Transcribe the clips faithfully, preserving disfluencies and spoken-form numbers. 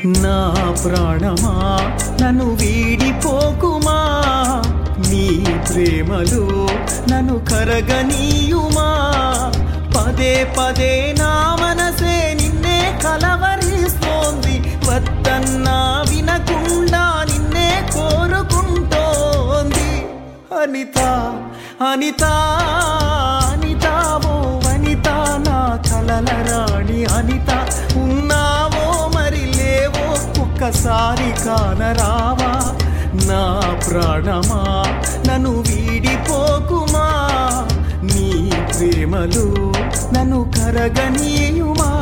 నా ప్రాణమా నన్ను వీడిపోకుమా, నీ ప్రేమలో నన్ను కరగనీయుమా. పదే పదే నా మనసే నిన్నే కలవరిస్తోంది, వద్దన్నా వినకుండా నిన్నే కోరుకుంటోంది. అనిత అనిత అనిత ఓ వనిత, నా కలల రాణి అనిత. ఉన్నావో మరి లేవో ఒక్కసారి కానరావా. నా ప్రాణమా నన్ను వీడిపోకుమా, నీ ప్రేమలో నన్ను కరగనీయుమా.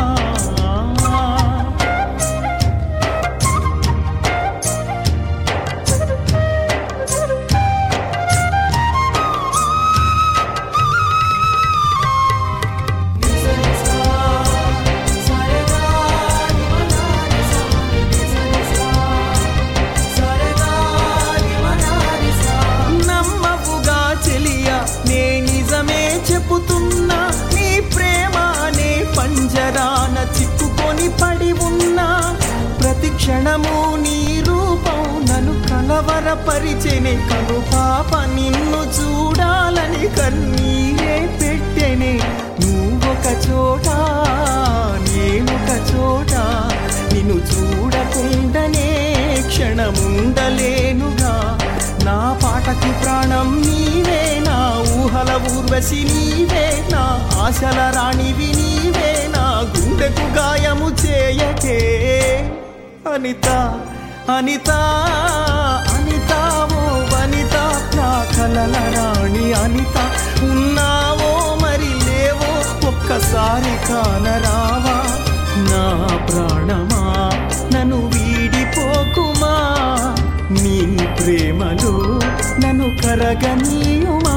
చెప్పుతున్నా నీ ప్రేమ అనే పంజరాన చిక్కుకొని పడి ఉన్నా, ప్రతి క్షణము నీ రూపం నన్ను కలవరపరిచెనే. కను పాప నిన్ను చూడాలని కన్నీరే పెట్టెనే. నువ్వొక చోట నేనొక చోట, నిన్ను చూడకుండానే క్షణముండలేనుగా. నా పాటకి ప్రాణం నీవే, నా ఊహల ఊర్వశి నీవే, నా ఆశల రాణివి నీవే, నా గుండెకు గాయము చేయకే. అనిత అనిత అనిత ఓ వనిత, నా కలల రాణి అనిత. ఉన్నావో మరి లేవో ఒక్కసారి కానరావా. నా ప్రాణమా నన్ను వీడిపోకుమా, నీ ప్రేమలో నన్ను కరగనీయుమా.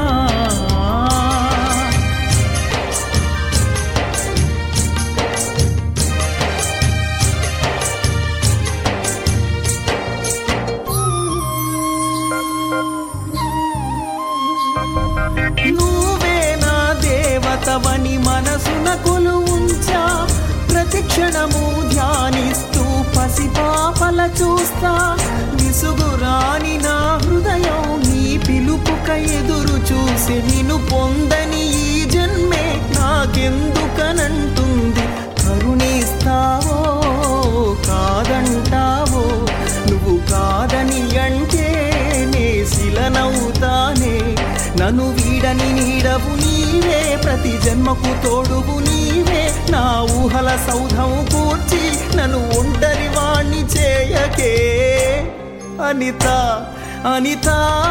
నువ్వే నా దేవతవని మనసున కొలువుంచా, ప్రతి క్షణము ధ్యానిస్తూ పసిపాపల చూస్తా. విసుగురాని నా హృదయం నీ పిలుపుక ఎదురు చూసి, నిన్ను పొందని ఈ జన్మే నాకెందుకనంటుంది. కరుణిస్తావో కాదంటావో, నువ్వు కాదని అంటే నే శిలనవుతానే. నన్ను వీడని నీడవు నీవే, ప్రతి జన్మకు తోడువు నీవే. నా ఊహల సౌధం కూర్చి నన్ను ఒంటరి వాణ్ణి చేయకే. అనిత అనిత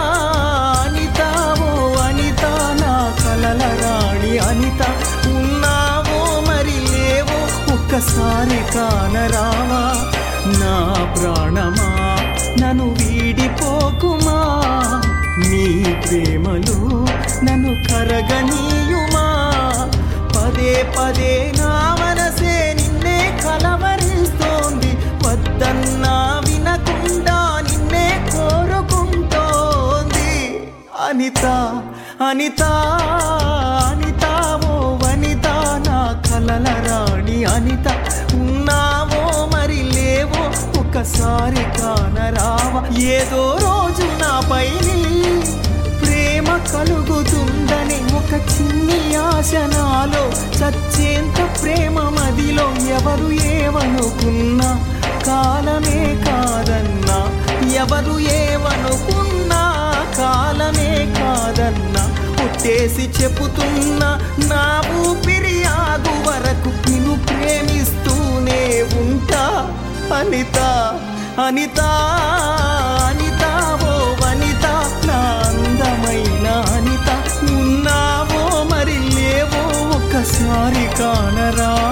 అనిత ఓ అనిత, నా కలల రాణి అనిత. ఉన్నావో మరి లేవో ఒక్కసారి కానరావా. నా ప్రాణమా నన్ను వీడిపోకుమా, నీ ప్రేమలో నన్ను కరగనీయుమా. పదే పదే నా మనసే నిన్నే కలవరిస్తోంది, వద్దన్నా వినకుండా నిన్నే కోరుకుంటోంది. అనిత అనిత అనిత ఓ వనిత, నా కలల రాణి అనిత. ఉన్నావో మరి లేవో ఒక్కసారి కానరావా. ఏదో రోజు నాపై ప్రేమ కలుగుతుందని ఒక చిన్ని ఆశ నాలో, చచ్చేంత ప్రేమ మదిలో. ఎవరు ఏమనుకున్నా కాలమే కాదన్నా, ఎవరు ఏమనుకున్నా కాలమే కాదన్నా. పుట్టేసి చెబుతున్నా నా ఊపిరి ఆగు వరకు నిన్ను ప్రేమిస్తూనే ఉంటా. అనిత అనిత అనిత ఓ వనిత, నా అందమైన అనిత. ఉన్నావో మరి లేవో ఒక్కసారి కానరా.